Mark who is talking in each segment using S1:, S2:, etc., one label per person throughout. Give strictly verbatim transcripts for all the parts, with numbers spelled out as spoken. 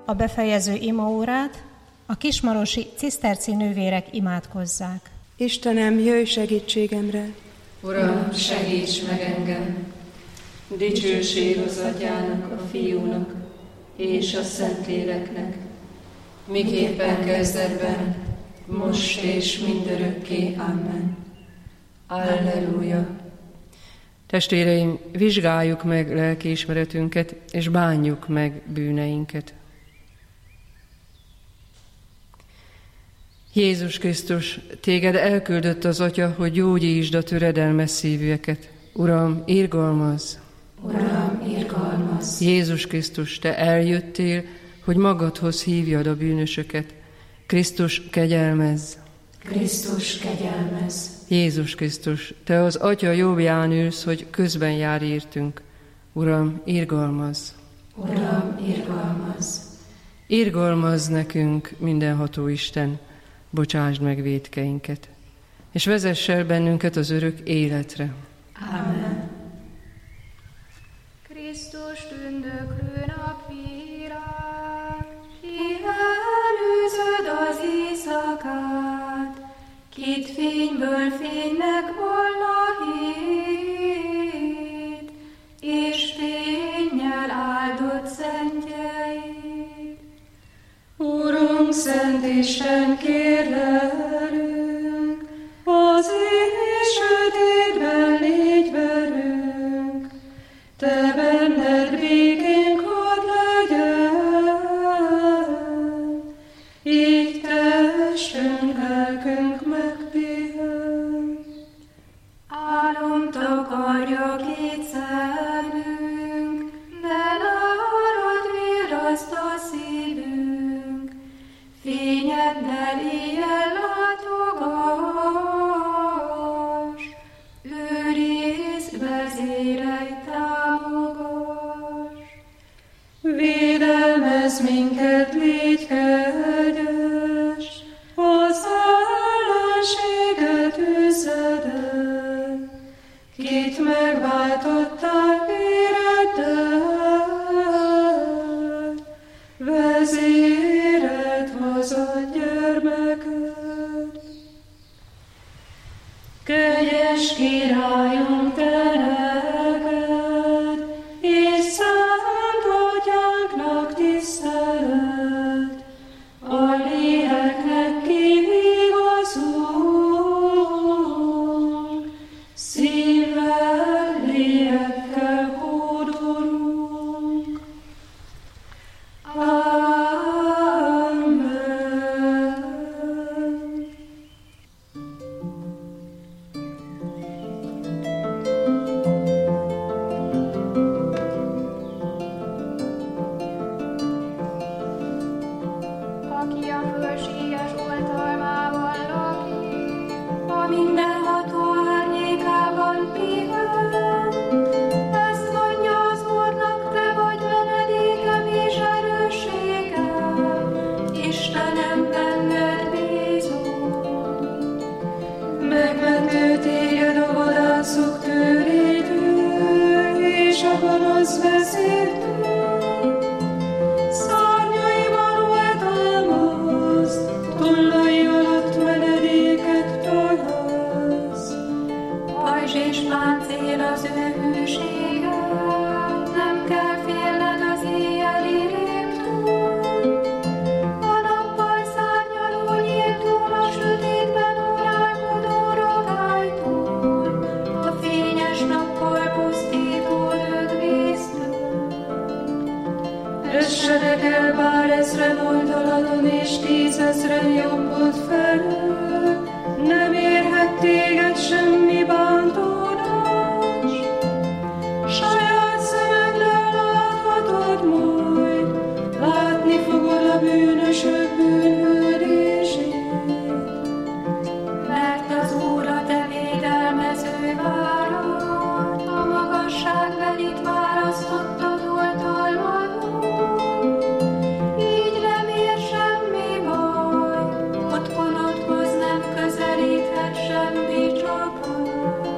S1: a befejező imaórát, a kismarosi ciszterci nővérek imádkozzák.
S2: Istenem, jöjj segítségemre!
S3: Uram, segíts meg engem! Dicsőség az Atyának, a Fiúnak és a Szentléleknek, miképpen kezdetben, most és mindörökké. Amen. Alleluja!
S4: Testvéreim, vizsgáljuk meg lelkiismeretünket, és bánjuk meg bűneinket. Jézus Krisztus, téged elküldött az Atya, hogy gyógyítsd a töredelmes szívűeket. Uram, irgalmazz!
S3: Uram, irgalmazz!
S4: Jézus Krisztus, te eljöttél, hogy magadhoz hívjad a bűnösöket. Krisztus, kegyelmezz!
S3: Krisztus, kegyelmezz!
S4: Jézus Krisztus, te az Atya jobbján ülsz, hogy közben jár értünk. Uram, irgalmazz!
S3: Uram, irgalmazz!
S4: Irgalmazz nekünk, mindenható Isten, bocsásd meg vétkeinket, és vezess el bennünket az örök életre.
S3: Amen.
S5: Krisztus tündöklő napvilág, ki előzöd az éjszakát, kit fényből fénynek volna hét, és fénnyel áldott szentjeit.
S3: Urunk, Szent Isten, kérlelünk, az éj sötétben légy velünk, te benned békénk hadd legyen, így testünk, lelkünk megpihen.
S5: Álom takarja két szemünk, de nálad virraszt a szívünk, fényeddel éjjel látogass, őrizd, vezérelj, támogass.
S3: Védelmezz minket, légy kegyes, az ellenséget üzzed el, kit megváltottál véreddel, vezéred hozott gyermeked. Kegyes Királyunk, te neked, és Szent Atyánknak tisztelet, a léleknek kivigazunk, szívvel, lélekkel hódolunk. Amen.
S5: Aki a fölséges oltalmában lakik, a mindenható árnyékában pihen, ezt mondja az Úrnak, te vagy menedékem és erősségem, Istenem, benned bízom.
S3: Megmentő téged a vadászok törétől, és a gonosz vezértől. Szárnyaiban oltalmazd, tollai alatt menedéket találsz.
S5: Pajzs és páncél az ő hűsége, nem kell félned az éjjeli rémtől. A nappal szárnyaló nyíltól, a sötétben órálkodó rogálytól, a fényes nappal pusztító lökvésztől.
S3: Essenek el bár ezren oldaladon, és tízezren jobbod felől, nem érhet téged semmi bántódás. Saját szemeddel láthatod majd, látni fogod a bűnösök bűnhődését.
S5: Mert az Úr a te védelmező várad, a magasságbelit választottad oltalmadon. Így nem ér semmi baj, otthonodhoz nem közelíthet semmi csapás.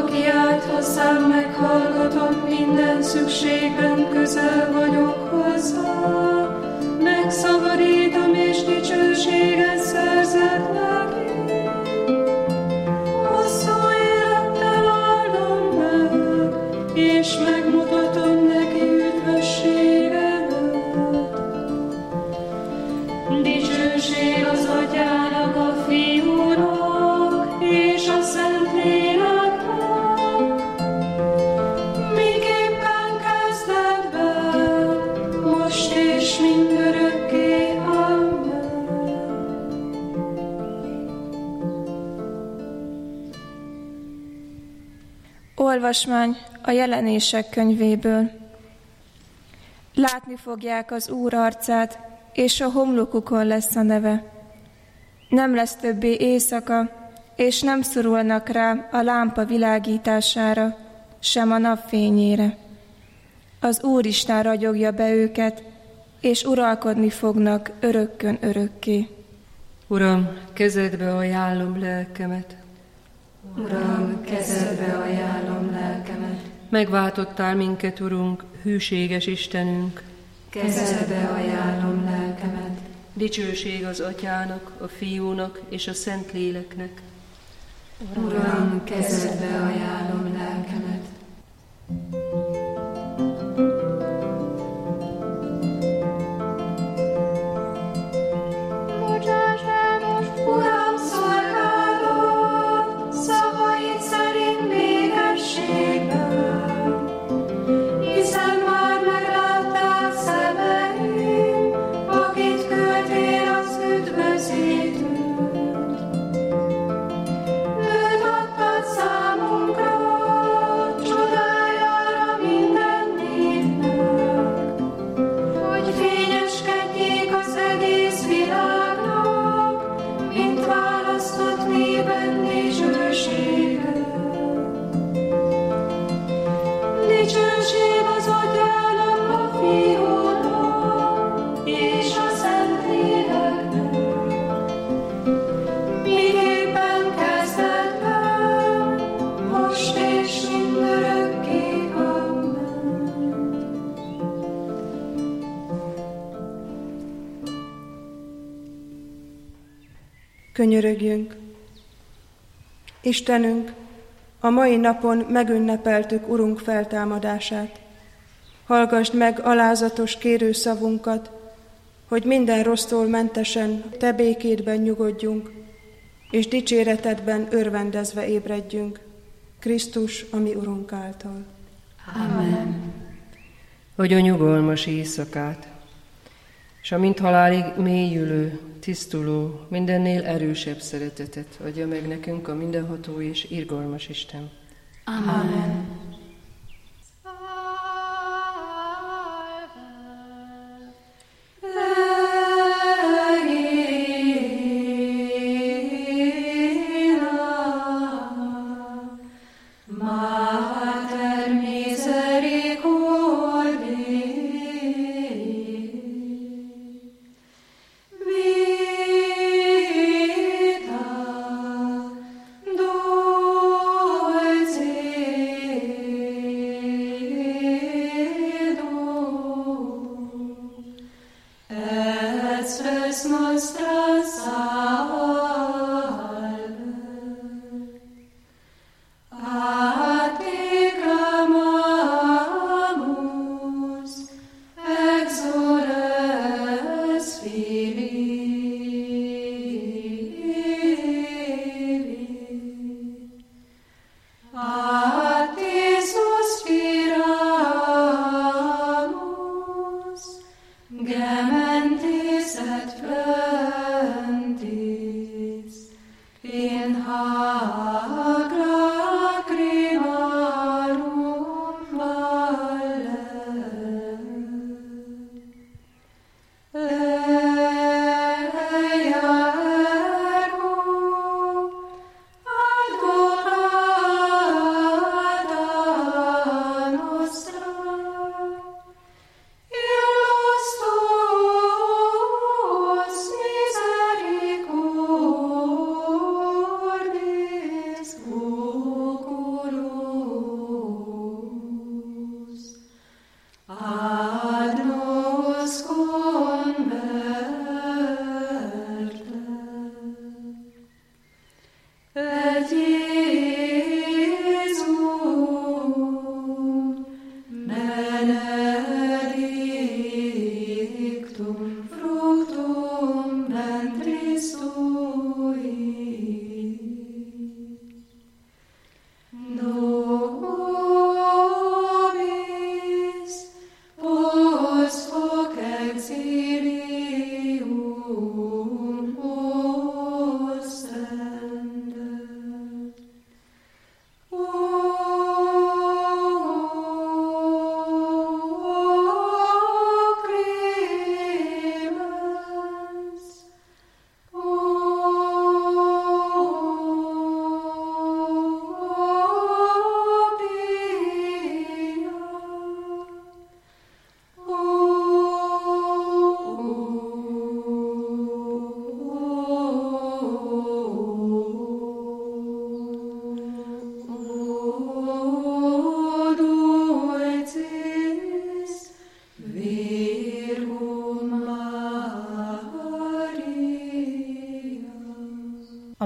S3: aki állt hozzám, meghallgatom, minden szükségben közel vagyok hozzá. Megszabadítom és dicsőséget szerzek neki. Hosszú élettel áldom meg, és megmutatom neki üdvösségemet. Dicsőség az Atyának, a Fiúnak, és a Szentléleknek, miképpen kezdetben, most és mindörökké. Amen.
S6: Olvasmány a Jelenések könyvéből. Látni fogják az Úr arcát, és a homlokukon lesz a neve. Nem lesz többé éjszaka, és nem szorulnak rá a lámpa világítására, sem a napfényére. Az Úristen ragyogja be őket, és uralkodni fognak örökkön örökké.
S4: Uram, kezedbe ajánlom lelkemet.
S3: Uram, kezedbe ajánlom lelkemet.
S4: Megváltottál minket, Urunk, hűséges Istenünk.
S3: Kezedbe ajánlom lelkemet.
S4: Dicsőség az Atyának, a Fiúnak és a Szentléleknek.
S3: Uram, kezedbe ajánlom lelkemet.
S5: Bocsáss el most, Uram, szolgálat, szavaid szerint békességben, hiszen már meglátták szemeim, akit küldtél az üdvözítőt. Őt adtad számunkra, csodájára minden népnek, hogy fényeskedjék az egész világnak, mint választott néped dicsősége. Dicsőség az Atyának, a Fiúnak és a Szentléleknek, miképpen kezdetben, most és mindörökké. Amen.
S2: Könyörögjünk! Istenünk, a mai napon megünnepeltük Urunk feltámadását. Hallgasd meg alázatos kérőszavunkat, hogy minden rossztól mentesen Te békédben nyugodjunk, és dicséretedben örvendezve ébredjünk. Krisztus, a mi Urunk által.
S3: Amen.
S4: Adj nyugalmas éjszakát, és a mint halálig mélyülő, tisztuló, mindennél erősebb szeretetet adja meg nekünk a mindenható és irgalmas Isten.
S3: Amen. Mater misericordiae, vita dulcis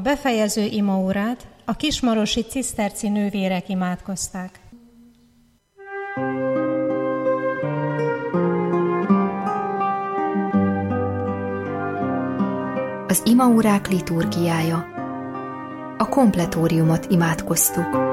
S1: A befejező imaórát a kismarosi ciszterci nővérek imádkozták.
S7: Az imaórák liturgiája. A kompletóriumot imádkoztuk.